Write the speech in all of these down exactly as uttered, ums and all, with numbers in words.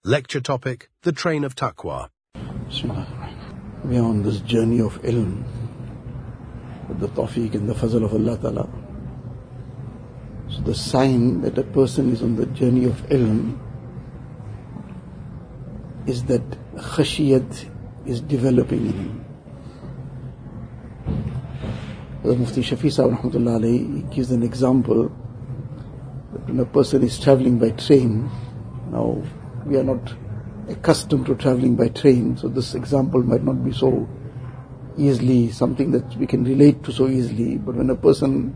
Lecture topic, The Train of Taqwa. We are on this journey of ilm with the tawfiq and the fazl of Allah Ta'ala. So the sign that a person is on the journey of ilm is that khashiyat is developing in him. The Mufti Shafi Sahib Rahmatullah Alayhi gives an example that when a person is travelling by train, now we are not accustomed to travelling by train, so this example might not be so easily something that we can relate to so easily, but when a person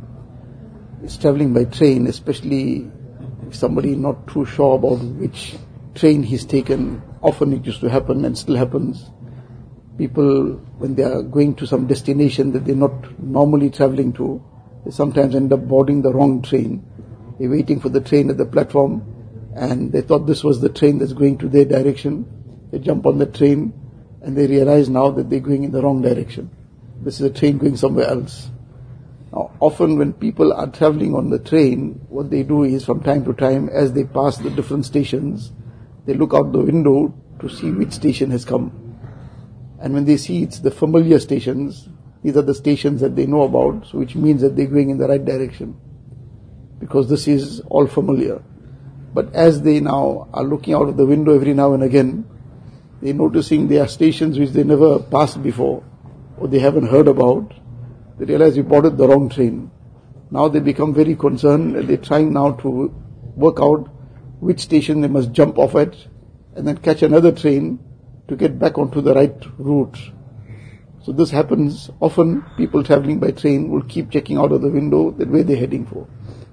is travelling by train, especially if somebody is not too sure about which train he's taken, often it used to happen and still happens. People, when they are going to some destination that they're not normally travelling to, they sometimes end up boarding the wrong train. They're waiting for the train at the platform and they thought this was the train that's going to their direction. They jump on the train and they realize now that they're going in the wrong direction. This is a train going somewhere else. Now, often when people are travelling on the train, what they do is from time to time, as they pass the different stations, they look out the window to see which station has come. And when they see it's the familiar stations, these are the stations that they know about, so which means that they're going in the right direction, because this is all familiar. But as they now are looking out of the window every now and again, they're noticing there are stations which they never passed before, or they haven't heard about. They realize we boarded the wrong train. Now they become very concerned and they're trying now to work out which station they must jump off at and then catch another train to get back onto the right route. So this happens often. People travelling by train will keep checking out of the window that where they're heading for.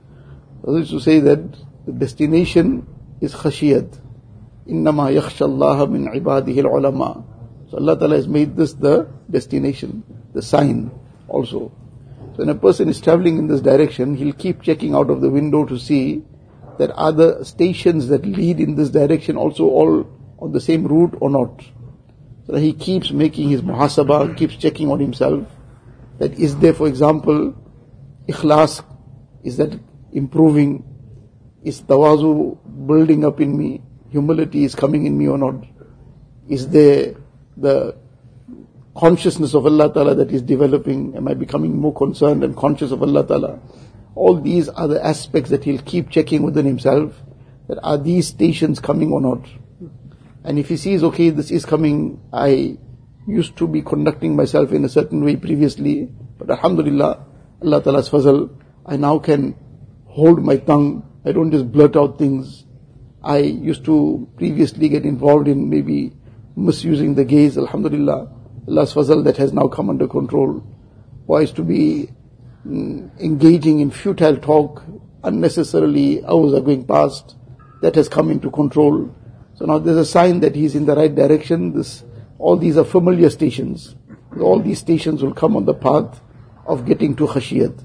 So this is to say that the destination is khashiyat. Innama yakhsha Allah min ibadihi al-ulama. So Allah Ta'ala has made this the destination, the sign also. So when a person is travelling in this direction, he'll keep checking out of the window to see that are the stations that lead in this direction also all on the same route or not. So he keeps making his muhasabah, keeps checking on himself, that is there, for example, ikhlas, is that improving? Is tawazu building up in me? Humility is coming in me or not? Is there the consciousness of Allah Ta'ala that is developing? Am I becoming more concerned and conscious of Allah Ta'ala? All these are the aspects that he'll keep checking within himself, that are these stations coming or not? And if he sees, okay, this is coming, I used to be conducting myself in a certain way previously, but alhamdulillah, Allah Ta'ala's fazal, I now can hold my tongue. I don't just blurt out things. I used to previously get involved in maybe misusing the gaze. Alhamdulillah, Allah's fazal, that has now come under control. Or I used to be mm, engaging in futile talk, unnecessarily hours are going past. That has come into control. So now there's a sign that he's in the right direction. This, all these are familiar stations. All these stations will come on the path of getting to khashiyat.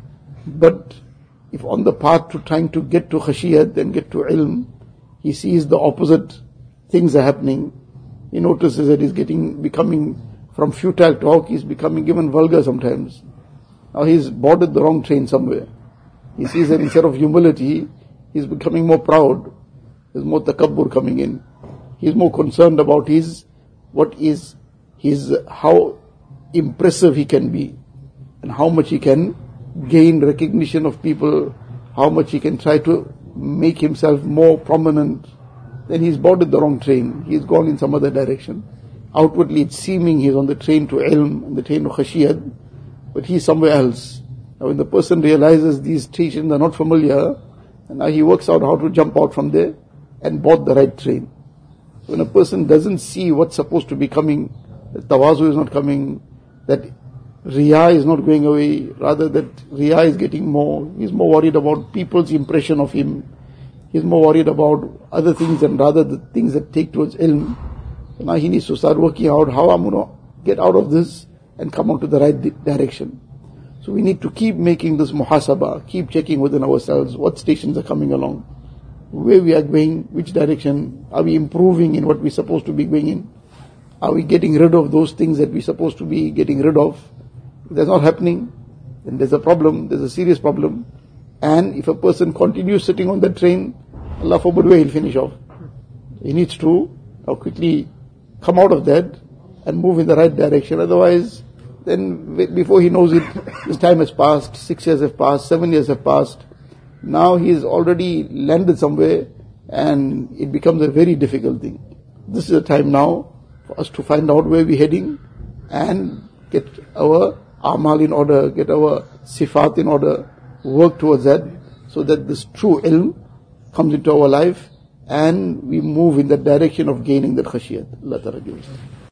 But if on the path to trying to get to khashiyat and get to ilm, he sees the opposite things are happening, he notices that he's getting, becoming, from futile talk, he's becoming even vulgar sometimes. Now he's boarded the wrong train somewhere. He sees that instead of humility, he's becoming more proud. There's more takabbur coming in. He's more concerned about his, what is his, how impressive he can be, and how much he can gain recognition of people, how much he can try to make himself more prominent. Then he's boarded the wrong train. He's gone in some other direction. Outwardly it's seeming he's on the train to ilm, and the train to khashiyat, but he's somewhere else. Now when the person realizes these stations are not familiar, and now he works out how to jump out from there and board the right train. So when a person doesn't see what's supposed to be coming, that tawazu is not coming, that riya is not going away, rather that riya is getting more, he's more worried about people's impression of him, he's more worried about other things and rather the things that take towards ilm. So now he needs to start working out how I'm going to get out of this and come onto the right di- direction. So we need to keep making this muhasabah, keep checking within ourselves what stations are coming along, where we are going, which direction, are we improving in what we're supposed to be going in, are we getting rid of those things that we're supposed to be getting rid of. If that's not happening, then there's a problem, there's a serious problem. And if a person continues sitting on the train, Allah forbid where he'll finish off. He needs to now quickly come out of that and move in the right direction. Otherwise, then before he knows it, his time has passed, six years have passed, seven years have passed. Now he is already landed somewhere and it becomes a very difficult thing. This is the time now for us to find out where we're heading and get our amal in order, get our sifat in order, work towards that, so that this true ilm comes into our life and we move in the direction of gaining that khashiyat. Allah Ta'ala gives us.